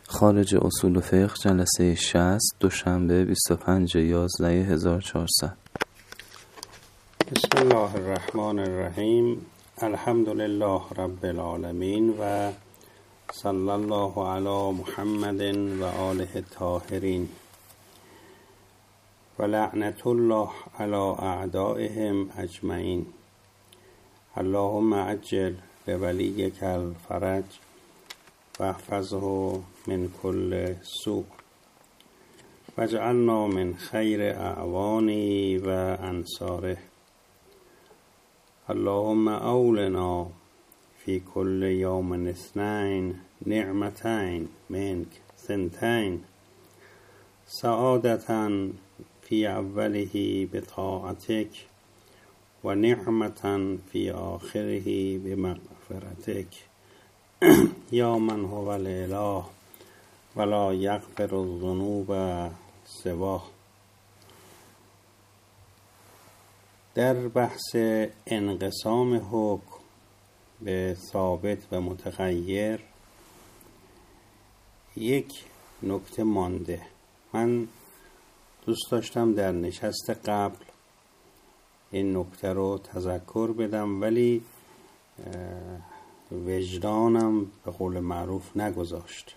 خارج اصول فقه جلسه 60 دوشنبه 25/11/1400. بسم الله الرحمن الرحیم. الحمد لله رب العالمین و صلی الله علی محمد و آله الطاهرین و لعنت الله علی اعدائهم اجمعین. اللهم عجل بولیک الفرج و احفظه من کل سوء واجعلنا من خیر اعوانه و انصاره. اللهم اولنا فی کل یوم اثنین نعمتین منک ثنتین سعادتا فی اوله بطاعتک و نعمتا فی آخره بمغفرتک یا من هو الاله ولا یغفر الذنوب سواه. در بحث انقسام حکم به ثابت و متغیر یک نکته مانده. من دوست داشتم در نشست قبل این نکته رو تذکر بدم، ولی وجدانم به قول معروف نگذاشت.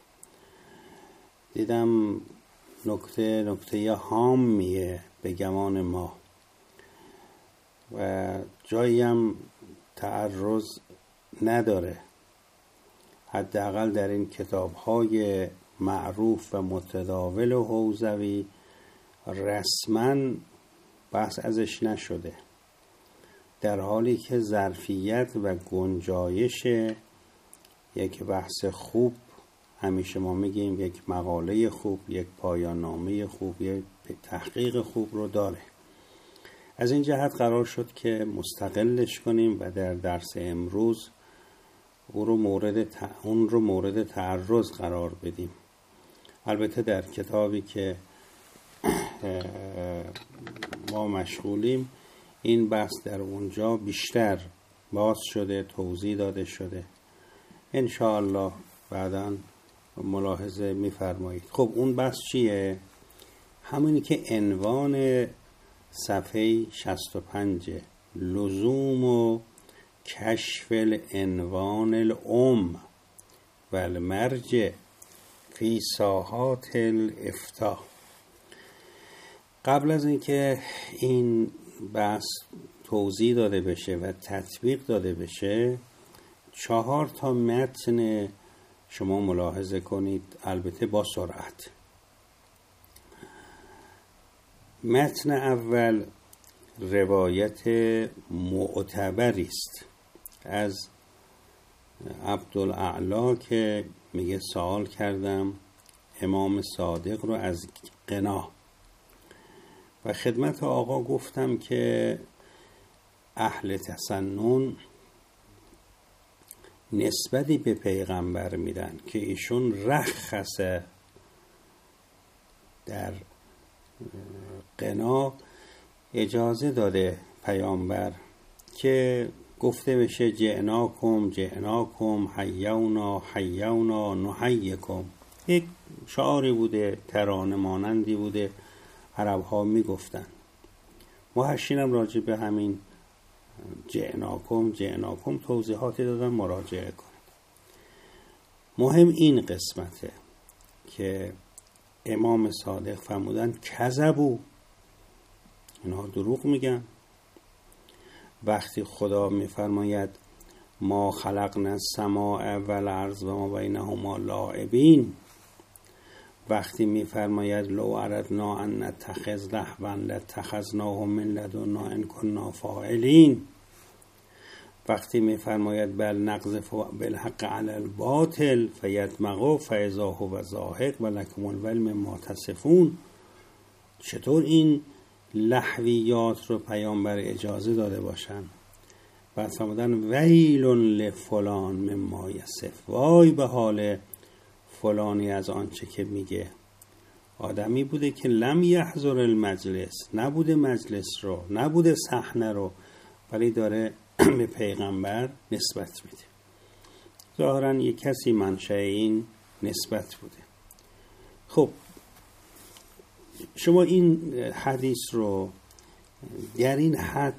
دیدم نکته هامیه به گمان ما و جایی هم تعرض نداره. حداقل در این کتاب‌های معروف و متداول و حوزوی رسماً بحث ازش نشده، در حالی که ظرفیت و گنجایش یک بحث خوب، همیشه ما میگیم یک مقاله خوب، یک پایان نامه خوب، یک تحقیق خوب رو داره. از این جهت قرار شد که مستقلش کنیم و در درس امروز اون رو مورد تعرض قرار بدیم. البته در کتابی که ما مشغولیم این بحث در اونجا بیشتر باز شده، توضیح داده شده. انشاءالله بعداً ملاحظه می‌فرمایید. خب اون بحث چیه؟ همونی که عنوان صفحه 65 لزوم و کشف العنوان الام و المرجع فی ساحات الافتاء. قبل از اینکه این بحث توضیح داده بشه و تطبیق داده بشه 4 متن شما ملاحظه کنید، البته با سرعت. متن اول روایت معتبری است از عبدالاعلی که میگه سوال کردم امام صادق رو از غنا و خدمت آقا گفتم که اهل تسنن نسبتی به پیغمبر میدن که ایشون رخصه در غنا اجازه داده پیامبر که گفته بشه جئناکم حیونا نحییکم. یک شعاری بوده، ترانه مانندی بوده، عرب ها می گفتن. محشینم راجع به همین جئناکم توضیحاتی دادن، مراجعه کنید. مهم این قسمته که امام صادق فرمودن کذبوا، اینها دروغ میگن. وقتی خدا میفرماید ما خلقنا السماء والارض و ما بینهما لاعبین، وقتی میفرماید لو اردنا ان نتخذ لهوا لاتخذناه من لدنا ان كنا فاعلین، وقتی میفرماید بل نقذف بالحق علی الباطل فیدمغه فاذا هو زاهق ولکم الویل مما تصفون. چطور این لهویات رو پیامبر اجازه داده باشن؟ بعد فرمودن ویل لفلان مما یصف، وای به حال فلانی از آنچه که میگه. آدمی بوده که لم یحضر المجلس، نبوده مجلس رو، نبوده صحنه رو، ولی داره به پیغمبر نسبت میده. ظاهرا یک کسی منشأ این نسبت بوده. خب شما این حدیث رو در این حد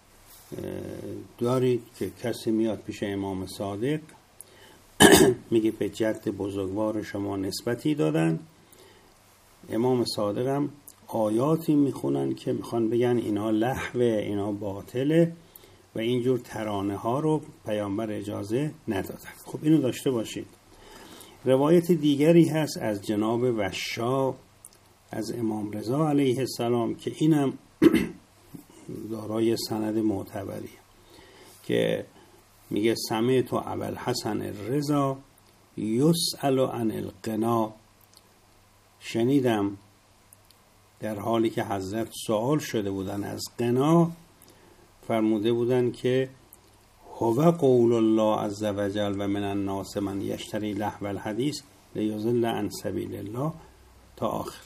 دارید که کسی میاد پیش امام صادق میگه به جد بزرگوار شما نسبتی دادن، امام صادق هم آیاتی میخونن که میخوان بگن اینا لهوه، اینا باطله و اینجور ترانه ها رو پیامبر اجازه ندادن. خب اینو داشته باشید. روایت دیگری هست از جناب وشا از امام رضا علیه السلام که اینم دارای سند معتبریه که میگه سمعت ابوالحسن الرضا یسأل عن الغنا، شنیدم در حالی که حضرت سوال شده بودن از غنا، فرموده بودن که هو قول الله عز وجل و من الناس من یشتری لهو الحدیث لیضل عن سبیل الله تا آخر.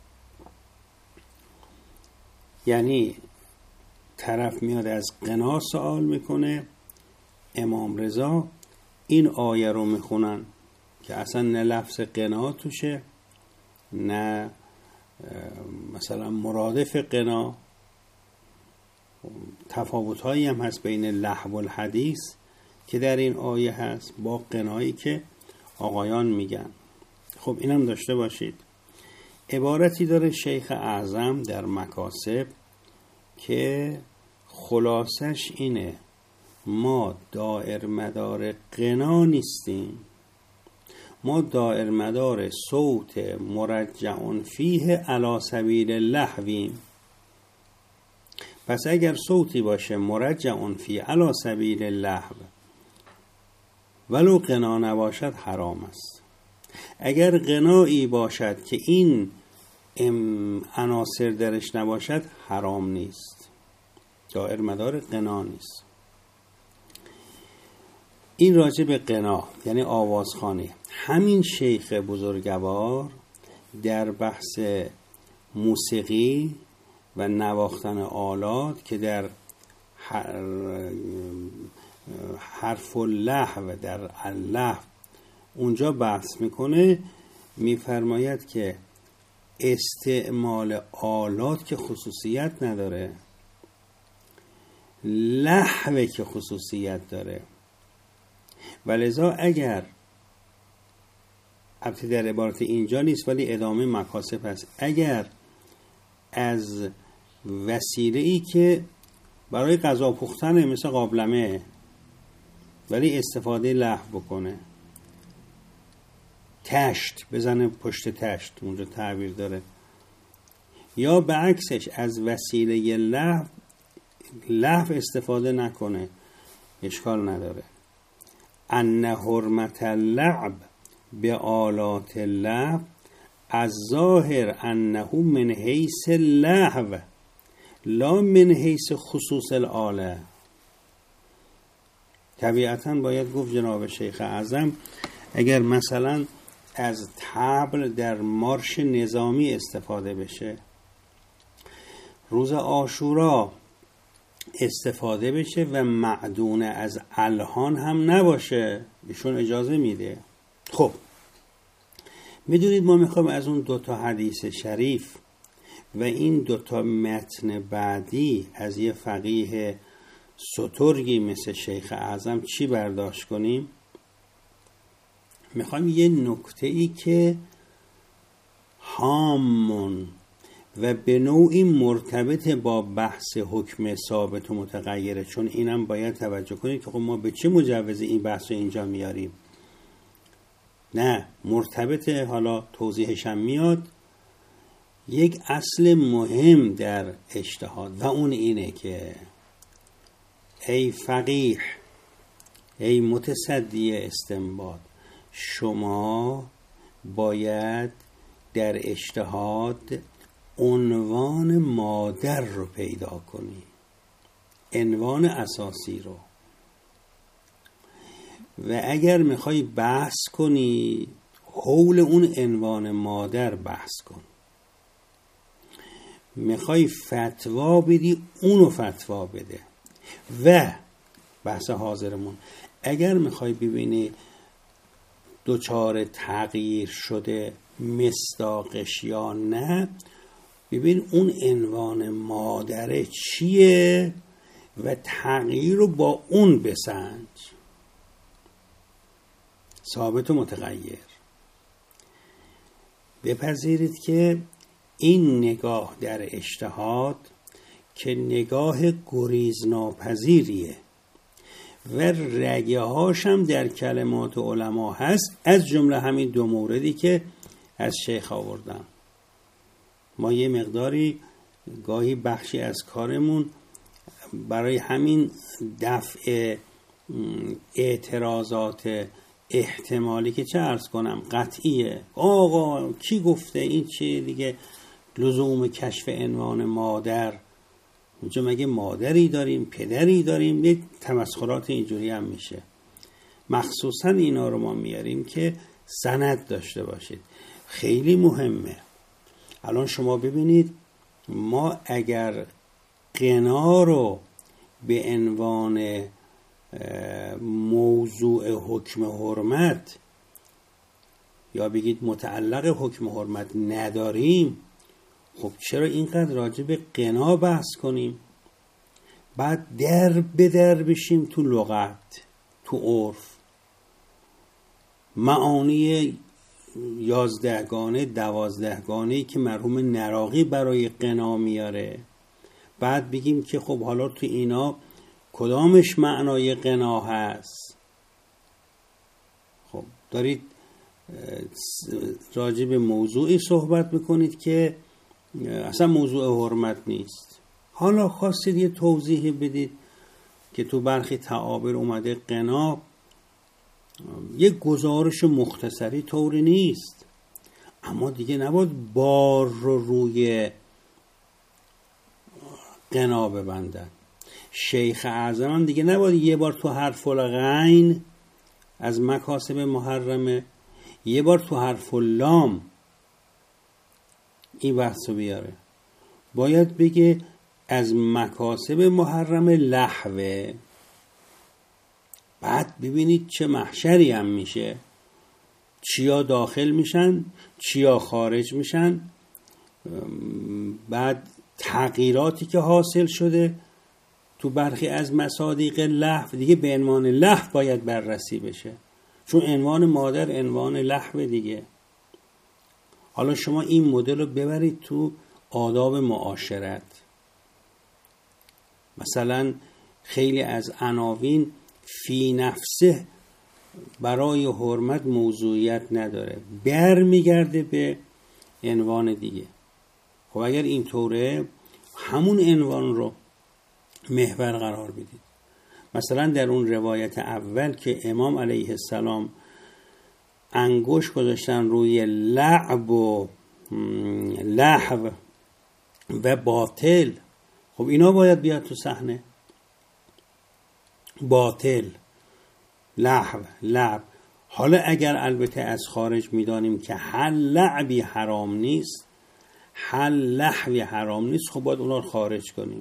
یعنی طرف میاد از غنا سوال میکنه، امام رضا این آیه رو میخونن که اصلا نه لفظ غنا توشه، نه مثلا مرادف غنا. تفاوت‌هایی هم هست بین لهو الحدیث که در این آیه هست با غنایی که آقایان میگن. خب اینم داشته باشید. عبارتی داره شیخ اعظم در مکاسب که خلاصش اینه: ما دائر مدار غنا نیستیم، ما دائر مدار صوت مرجع فیه علی سبیل لهویم. پس اگر صوتی باشه مرجع فیه علی سبیل لهو ولو غنا نباشد حرام است. اگر غنایی باشد که این عناصر درش نباشد حرام نیست، دائر مدار غنا نیست. این راجع به غنا یعنی آوازخوانی. همین شیخ بزرگوار در بحث موسیقی و نواختن آلات که در حرف اللهو در اللهو اونجا بحث میکنه، میفرماید که استعمال آلات که خصوصیت نداره، لهو که خصوصیت داره. ولذا اگر البته در عبارت اینجا نیست ولی ادامه مکاسب هست، اگر از وسیله‌ای که برای غذا پختن مثل قابلمه ولی استفاده لهو بکنه، تشت بزنه پشت تشت اونجا تعبیر داره، یا به عکسش از وسیله لهو استفاده نکنه، اشکال نداره. ان حرمت اللعب به آلات اللهو از ظاهر انه من حیث اللهو لا من حیث خصوص الآله. طبیعتاً باید گفت جناب شیخ اعظم اگر مثلا از طبل در مارش نظامی استفاده بشه، روز عاشورا استفاده بشه و معدون از الحان هم نباشه، ایشون اجازه میده. خب میدونید ما میخوایم از اون دوتا حدیث شریف و این دوتا متن بعدی از یه فقیه سترگی مثل شیخ اعظم چی برداشت کنیم؟ میخوایم یه نکته ای که هامون و به نوعی مرتبط با بحث حکم ثابت و متغیره، چون اینم باید توجه کنید که خب ما به چه مجوز این بحث رو اینجا میاریم. نه مرتبطه، حالا توضیحشم میاد. یک اصل مهم در اجتهاد و اون اینه که ای فقیه، ای متصدی استنباط، شما باید در اجتهاد عنوان مادر رو پیدا کنی، عنوان اساسی رو، و اگر میخوای بحث کنی حول اون عنوان مادر بحث کن. میخوای فتوا بدی اونو فتوا بده. و بحث حاضرمون اگر میخوای ببینی دچار تغییر شده مصداقش یا نه، ببین اون عنوان مادره چیه و تغییر رو با اون بسنج، ثابت و متغیر. بپذیرید که این نگاه در اجتهاد که نگاه گریزناپذیریه و رگه هاشم در کلمات علما هست، از جمله همین دو موردی که از شیخ آوردم. ما یه مقداری گاهی بخشی از کارمون برای همین دفع اعتراضات احتمالی که چه عرض کنم قطعیه، آقا کی گفته این چیه دیگه، لزوم کشف عنوان مادر، اینجا مگه مادری داریم پدری داریم، یه تمسخرات اینجوری هم میشه. مخصوصا اینا رو ما میاریم که سند داشته باشید، خیلی مهمه. الان شما ببینید ما اگر غنا رو به عنوان موضوع حکم حرمت یا بگید متعلق حکم حرمت نداریم، خب چرا اینقدر راجع به غنا بحث کنیم؟ بعد در به در بشیم تو لغت، تو عرف، معانی 11 گانه 12 گانه‌ای که مرحوم نراقی برای غنا میاره، بعد بگیم که خب حالا تو اینا کدامش معنای غنا هست. خب دارید راجع به موضوعی صحبت میکنید که اصلا موضوع حرمت نیست، حالا خواستید یه توضیح بدید که تو برخی تعابیر اومده غنا، یه گزارش مختصری طوری نیست، اما دیگه نباید بار رو روی غنا ببندن. شیخ اعظم دیگه نباید یه بار تو حرف الغین از مکاسب محرمه، یه بار تو حرف اللام این بحثو بیاره، باید بگه از مکاسب محرم لحوه. بعد ببینید چه محشری هم میشه، چیا داخل میشن چیا خارج میشن، بعد تغییراتی که حاصل شده تو برخی از مصادیق لحو دیگه به عنوان لحو باید بررسی بشه، چون عنوان مادر عنوان لحو دیگه. حالا شما این مدل رو ببرید تو آداب معاشرت، مثلا خیلی از عناوین فی نفسه برای حرمت موضوعیت نداره، برمیگرده به عنوان دیگه. خب اگر اینطوره همون عنوان رو محور قرار بدید. مثلا در اون روایت اول که امام علیه السلام انگشت گذاشتن روی لعب و لحو و باطل، خب اینا باید بیاد تو صحنه. باطل، لحو، لعب. حالا اگر البته از خارج میدانیم که هر لعبی حرام نیست، هر لحوی حرام نیست، خب باید اونا رو خارج کنیم.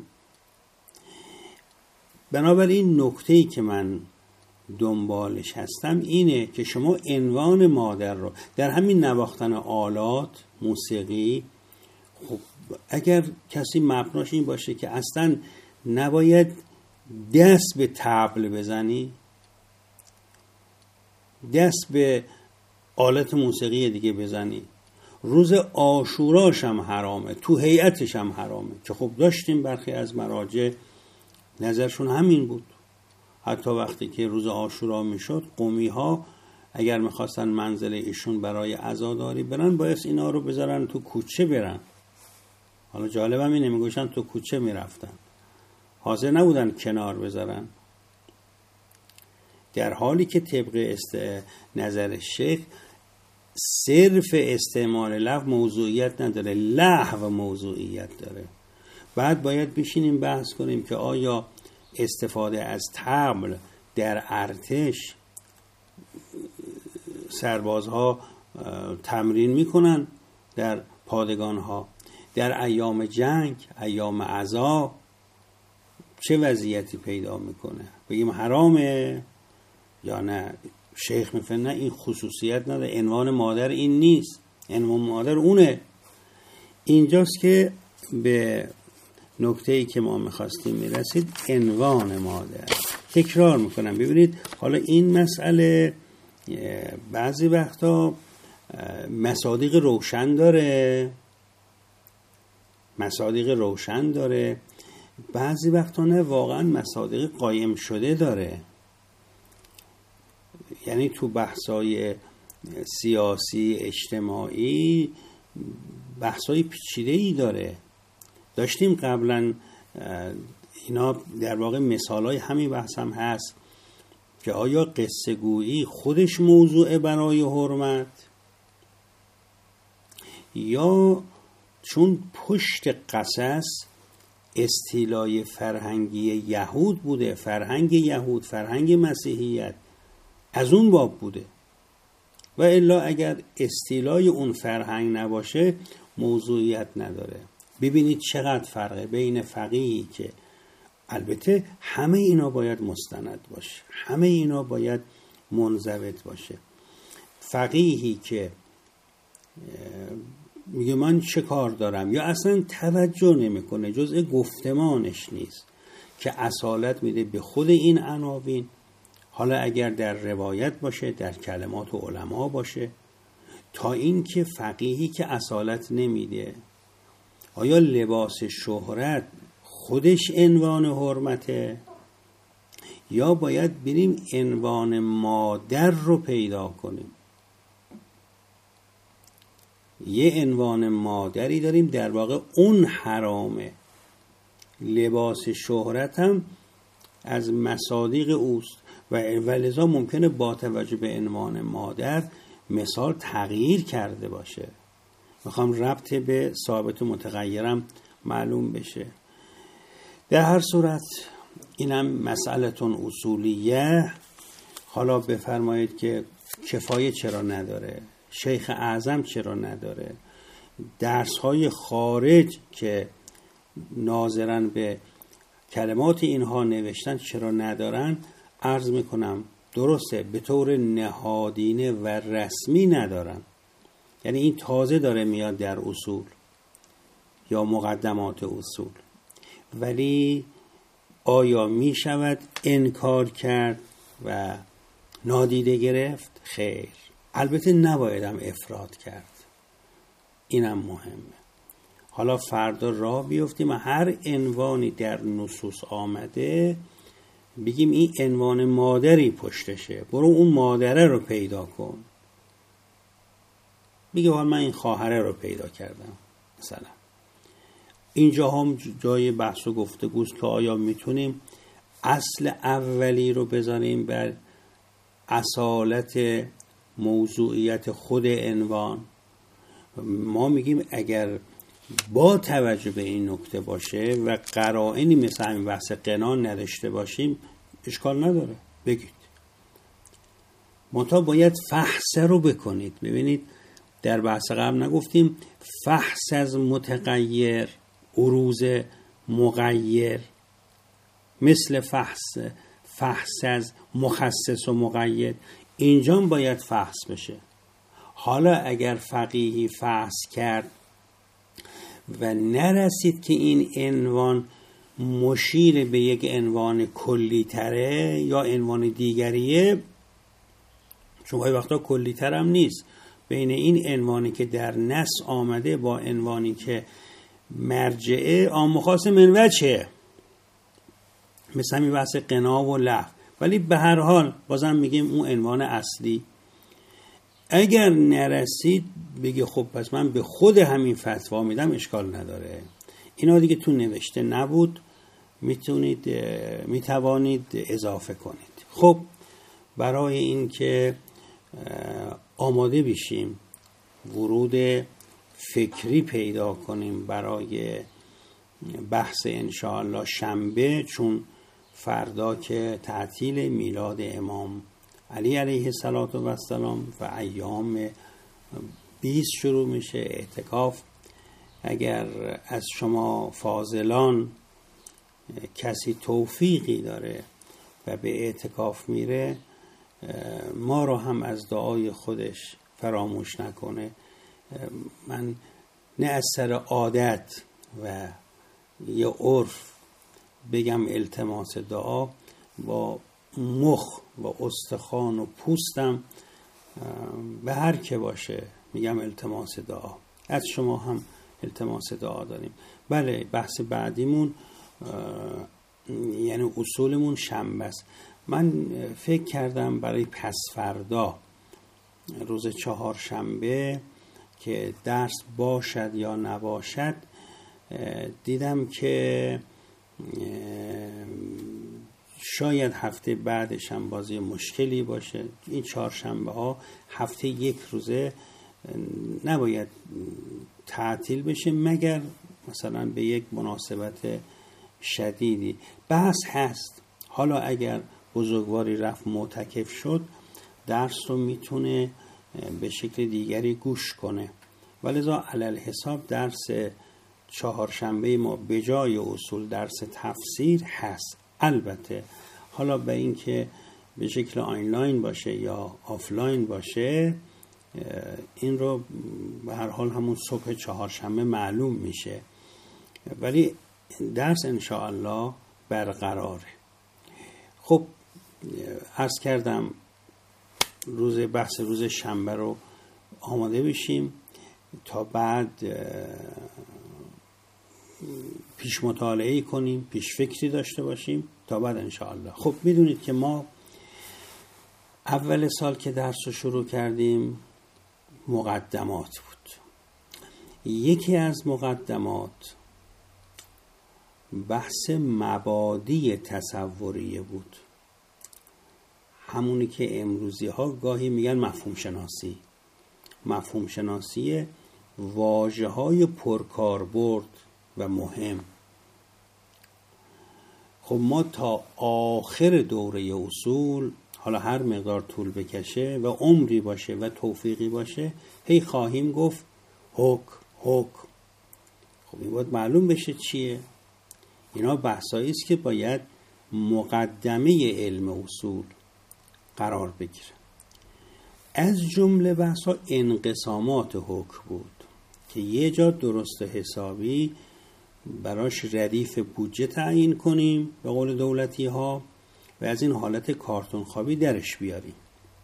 بنابراین نکته‌ای که من دنبالش هستم اینه که شما عنوان مادر رو در همین نواختن آلات موسیقی، خب اگر کسی مبناش این باشه که اصلا نباید دست به طبل بزنی، دست به آلت موسیقی دیگه بزنی، روز عاشوراش هم حرامه، تو هیئتش هم حرامه، که خب داشتیم برخی از مراجع نظرشون همین بود. حتی وقتی که روز عاشورا میشد، قومی ها اگر میخواستن منزل ایشون برای عزاداری برن، باید اینا رو بذارن تو کوچه برن. حالا جالب هم اینه، میگوشن تو کوچه میرفتن، حاضر نبودن کنار بذارن، در حالی که طبق نظر شیخ صرف استعمال لحو موضوعیت نداره، لحو موضوعیت داره. بعد باید بشینیم بحث کنیم که آیا استفاده از طبل در ارتش سربازها تمرین میکنن، در پادگانها، در ایام جنگ، ایام عزا چه وضعیتی پیدا میکنه؟ بگیم حرامه یا نه؟ شیخ میفهمه نه این خصوصیت نداره، عنوان مادر این نیست، عنوان مادر اونه. اینجاست که به نکته‌ای که ما می‌خواستیم میرسید، عنوان مادر. تکرار میکنم ببینید، حالا این مسئله بعضی وقتا مصادیق روشن داره، بعضی وقتا نه، واقعا مصادیق قایم شده داره. یعنی تو بحثای سیاسی اجتماعی بحثای پیچیده‌ای داره. داشتیم قبلا اینا در واقع مثالای همین بحث هم هست که آیا قصه گویی خودش موضوع برای حرمت، یا چون پشت قصص استیلای فرهنگی یهود بوده، فرهنگ مسیحیت از اون باب بوده، و الا اگر استیلای اون فرهنگ نباشه موضوعیت نداره. ببینید چقدر فرقه بین فقیهی که، البته همه اینا باید مستند باشه، همه اینا باید منضبط باشه. فقیهی که میگه من چه کار دارم، یا اصلا توجه نمیکنه، جزء گفتمانش نیست، که اصالت میده به خود این عناوین، حالا اگر در روایت باشه، در کلمات علما باشه، تا این که فقیهی که اصالت نمیده، آیا لباس شهرت خودش عنوان حرمته، یا باید بریم عنوان مادر رو پیدا کنیم. یه عنوان مادری داریم، در واقع اون حرامه. لباس شهرت هم از مصادیق اوست و لذا ممکنه با توجه به عنوان مادر مثال تغییر کرده باشه. میخوام ربط به ثابت و متغیرم معلوم بشه. در هر صورت اینم مسئلتون اصولیه. حالا بفرمایید که کفایه چرا نداره، شیخ اعظم چرا نداره، درس‌های خارج که ناظرن به کلمات اینها نوشتن چرا ندارن؟ عرض میکنم درسته، به طور نهادینه و رسمی ندارن، یعنی این تازه داره میاد در اصول یا مقدمات اصول، ولی آیا می شود انکار کرد و نادیده گرفت؟ خیر. البته نباید هم افراط کرد، اینم مهمه. حالا فردا راه بیفتیم هر عنوانی در نصوص آمده بگیم این عنوان مادری پشتشه، برو اون مادره رو پیدا کن. میگه حالا من این خواهره رو پیدا کردم مثلا. اینجا هم جای بحث و گفتگوست که آیا میتونیم اصل اولی رو بذاریم بر اصالت موضوعیت خود عنوان. ما میگیم اگر با توجه به این نکته باشه و قرائنی مثل همین بحث قنا نداشته باشیم اشکال نداره، بگید. منتها باید فحص رو بکنید. ببینید در بحث قبل نگفتیم فحص از متغیر، عروض مغیر، مثل فحص از مخصص و مقید، اینجا باید فحص بشه. حالا اگر فقیهی فحص کرد و نرسید که این عنوان مشیر به یک عنوان کلی تره یا عنوان دیگریه، چون باید وقتا کلی تر هم نیست، بین این عنوانی که در نص آمده با عنوانی که مرجعه عام خاص من وجهه، مثل همین بحث قنا و لغو، ولی به هر حال بازم میگیم اون عنوان اصلی. اگر نرسید بگی خب پس من به خود همین فتوا میدم، اشکال نداره. اینا دیگه تو نوشته نبود، میتوانید اضافه کنید. خب برای این که آماده بشیم ورود فکری پیدا کنیم برای بحث انشاءالله شنبه، چون فردا که تعطیل میلاد امام علی علیه السلام و ایام 20 شروع میشه اعتکاف. اگر از شما فاضلان کسی توفیقی داره و به اعتکاف میره، ما رو هم از دعای خودش فراموش نکنه. من نه از سر عادت و یا عرف بگم التماس دعا، با مخ و استخوان و پوستم به هر که باشه میگم التماس دعا. از شما هم التماس دعا داریم. بله، بحث بعدیمون یعنی اصولمون شنبه است. من فکر کردم برای پس فردا روز چهارشنبه که درس باشد یا نباشد، دیدم که شاید هفته بعدش هم بازی مشکلی باشه. این چهارشنبه ها هفته یک روزه نباید تعطیل بشه مگر مثلا به یک مناسبت شدیدی. بحث هست حالا اگر بزرگواری رفت معتکف شد، درس رو میتونه به شکل دیگری گوش کنه، ولذا علل حساب درس چهارشنبه ما به جای اصول درس تفسیر هست. البته حالا به این که به شکل آنلاین باشه یا آفلاین باشه، این رو به هر حال همون صبح چهارشنبه معلوم میشه، ولی درس انشاءالله برقراره. خب عرض کردم بحث روز شنبه رو آماده بشیم تا بعد پیش مطالعه کنیم، پیش فکری داشته باشیم تا بعد انشاءالله. خب میدونید که ما اول سال که درس رو شروع کردیم مقدمات بود. یکی از مقدمات بحث مبادی تصوریه بود، همونی که امروزی ها گاهی میگن مفهوم شناسی. مفهوم شناسی واژه های پرکاربرد و مهم. خب ما تا آخر دوره اصول، حالا هر مقدار طول بکشه و عمری باشه و توفیقی باشه، هی خواهیم گفت حکم. خب این باید معلوم بشه چیه. اینا بحثایی است که باید مقدمه علم اصول قرار بگیره. از جمله بحثا انقسامات حکم بود که یه جا درست حسابی براش ردیف بودجه تعیین کنیم به قول دولتی ها و از این حالت کارتون خوابی درش بیاریم.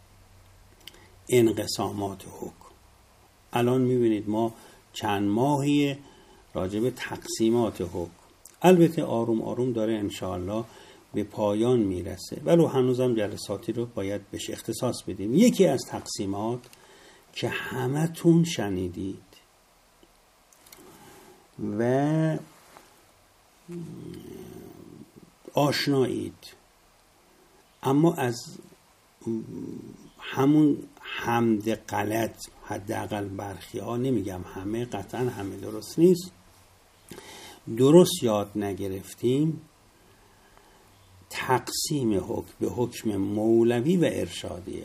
انقسامات حکم. الان میبینید ما چند ماهی راجع به تقسیمات حکم، البته آروم آروم داره انشاءالله به پایان میرسه، ولو هنوزم جلساتی رو باید بهش اختصاص بدیم. یکی از تقسیمات که همتون شنیدید و آشنایید، اما از همون حمد غلط، حداقل برخی ها، نمیگم همه، قطعا همه درست نیست، درست یاد نگرفتیم. تقسیم حکم به حکم مولوی و ارشادیه.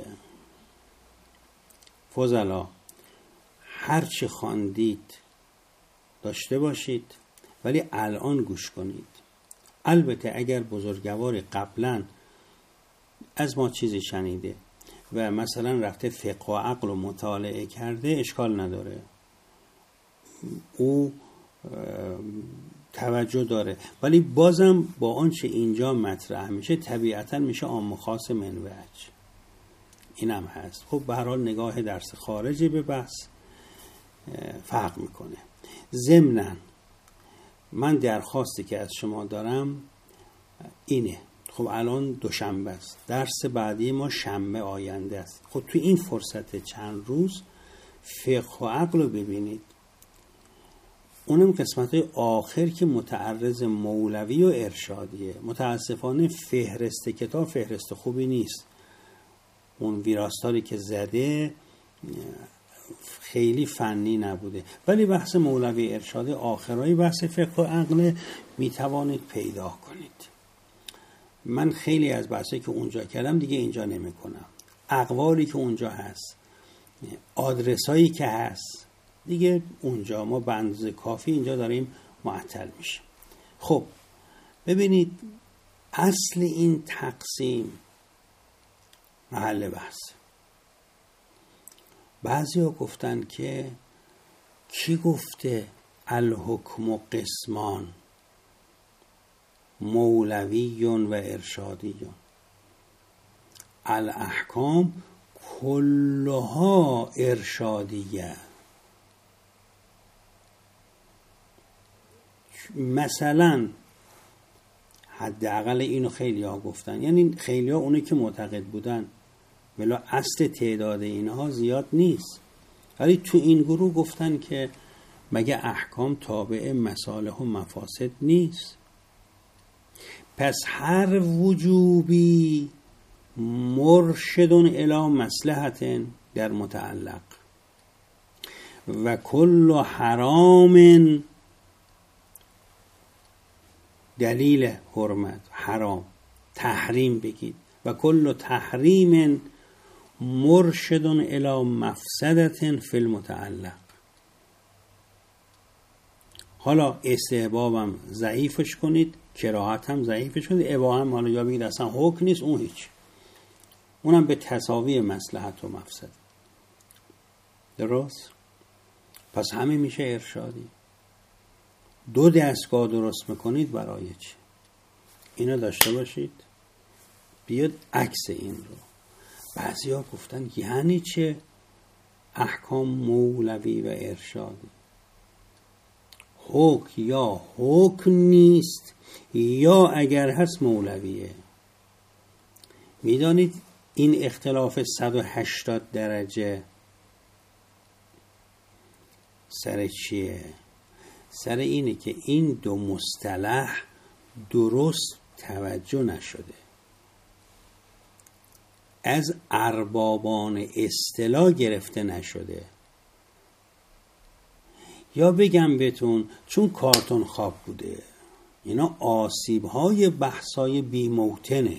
فضلا هرچی خواندید داشته باشید، ولی الان گوش کنید. البته اگر بزرگواری قبلا از ما چیزی شنیده و مثلا رفته فقه و عقل و مطالعه کرده، اشکال نداره، او توجه داره، ولی بازم با آنچه اینجا مطرح میشه طبیعتا میشه عام و خاص منوج. اینم هست. خب به هر حال نگاه درس خارجی به بحث فرق میکنه. ضمناً من درخواستی که از شما دارم اینه. خب الان دوشنبه است، درس بعدی ما شنبه آینده است. خب تو این فرصت چند روز فقه و عقل رو ببینید، اونم قسمت آخر که متعرض مولوی و ارشادیه. متاسفانه فهرست کتاب فهرست خوبی نیست، اون ویراستاری که زده خیلی فنی نبوده، ولی بحث مولوی ارشادی آخرای بحث فقه و عقل میتوانید پیدا کنید. من خیلی از بحثی که اونجا کردم دیگه اینجا نمی کنم. اقوالی که اونجا هست، آدرسایی که هست، دیگه اونجا ما به اندازه کافی اینجا داریم معطل میشه. خب ببینید، اصل این تقسیم محل بحث. بعضی ها گفتن که کی گفته الحکم قسمان مولوی و ارشادی؟ الاحکام کلها ارشادیه. مثلا حداقل اینو خیلی ها گفتن، یعنی خیلی ها اونی که معتقد بودن ولی اصل تعداد اینها زیاد نیست، ولی تو این گروه گفتن که مگه احکام تابع مصالح و مفاسد نیست؟ پس هر وجوبی مرشد الی مصلحت در متعلق و کل حرام دلیل حرمت، حرام تحریم بگید، و کل تحریم مرشد الی مفسدت فی المتعلق. حالا استحبابم ضعیفش کنید، کراهت هم ضعیفش کنید، اباحه هم حالا یا بگید اصلا حکم نیست، اون هیچ، اونم به تساوی مصلحت و مفسد. درست؟ پس همه میشه ارشادی. دو دستگاه درست میکنید برای چی؟ اینو داشته باشید. بیاد عکس این رو. بعضی ها گفتن یعنی چه احکام مولوی و ارشادی؟ حکم یا حکم نیست یا اگر هست مولویه. میدانید این اختلاف 180 درجه سر چیه؟ سر اینه که این دو مصطلح درست توجه نشده، از اربابان اصطلاح گرفته نشده. یا بگم بهتون چون کارتون خواب بوده، اینا آسیب‌های بحث‌های بی‌موطنه.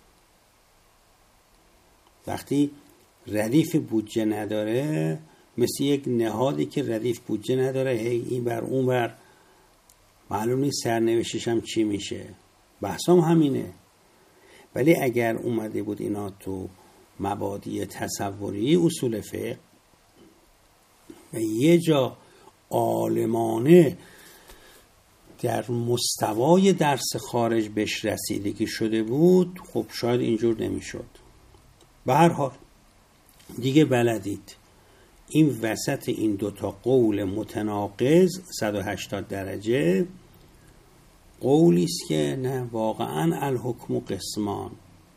وقتی ردیف بودجه نداره، مثل یک نهادی که ردیف بودجه نداره، هی این بر اون بر، معلوم نیست سرنوشتش هم چی میشه. بحثام همینه. ولی اگر اومده بود اینا تو مبادی تصوری اصول فقه و یه جا عالمانه در مستوای درس خارج بهش رسیدگی شده بود، خب شاید اینجور نمیشد. به هر حال دیگه بلدید این وسط این دوتا قول متناقض 180 درجه قولی است که نه، واقعا الحکم قسمان،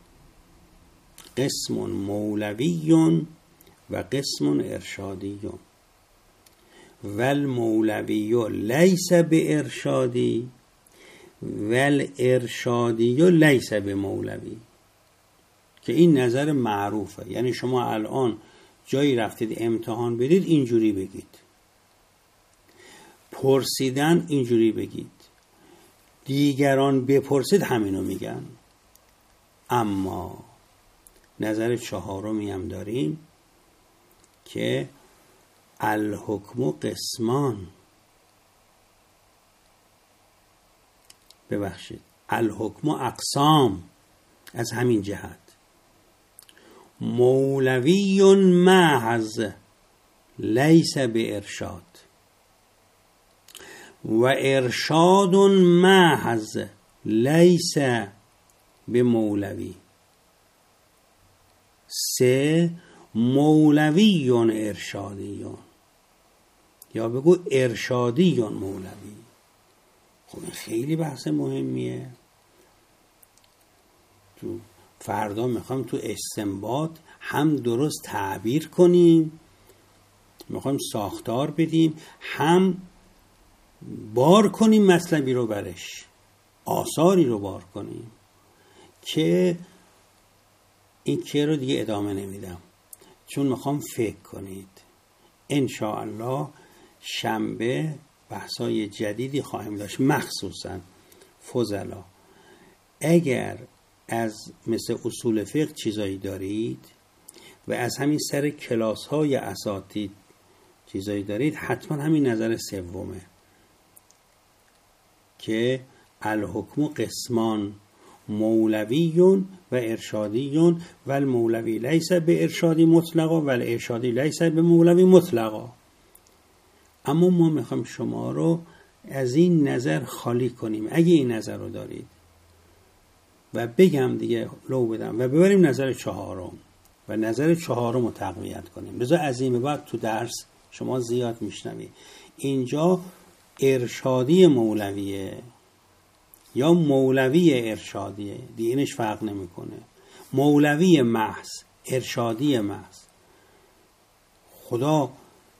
قسم مولوی و قسم ارشادی و المولوی لیس به ارشادی و الارشادی لیس به مولوی، که این نظر معروفه. یعنی شما الان جایی رفتید امتحان بدید اینجوری بگید، پرسیدن اینجوری بگید، دیگران بپرسید همینو میگن. اما نظر چهارمی هم داریم که الحکم قسمان، ببخشید الحکم اقسام، از همین جهت مولوی محض لیس به ارشاد و ارشاد محض لیس به مولوی. 3 مولوی ارشادی، یا بگو ارشادی مولوی. خب خیلی بحث مهمیه. تو فردا میخوام تو استنباط هم درست تعبیر کنیم، میخوام ساختار بدیم، هم بار کنیم مطلبی رو برش، آثاری رو بار کنیم، که این که رو دیگه ادامه نمیدم چون میخوام فکر کنید. انشاءالله شنبه بحثای جدیدی خواهیم داشت، مخصوصا فضلا. اگر از مثل اصول فقه چیزایی دارید و از همین سر کلاس های اساتید چیزایی دارید، حتما همین نظر سومه که الحکم قسمان مولویون و ارشادیون و المولوی لیس به ارشادی مطلقا و الارشادی لیس به مولوی مطلقا. اما ما میخوایم شما رو از این نظر خالی کنیم. اگه این نظر رو دارید و بگم دیگه لو بدم و ببریم نظر چهارم و نظر چهارم رو تقویت کنیم. بذار از این به بعد تو درس شما زیاد میشنوید اینجا ارشادی مولویه یا مولوی ارشادیه، دیگه‌اش فرق نمیکنه. مولوی محض، ارشادی محض. خدا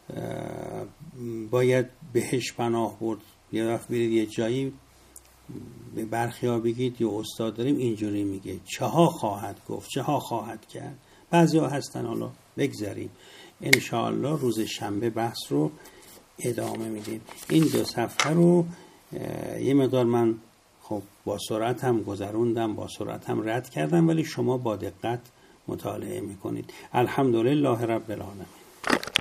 باید بهش پناه برد. یه وقت برید یه جایی به برخیا بگید یه استاد داریم اینجوری میگه چه ها خواهد گفت، چه ها خواهد کرد. بعضی ها هستن، حالا بگذاریم انشاءالله روز شنبه بحث رو ادامه میدیم. این 2 صفحه رو یه مقدار من خب با سرعت هم گذروندم، با سرعت هم رد کردم، ولی شما با دقت مطالعه میکنید. الحمدلله رب العالمین.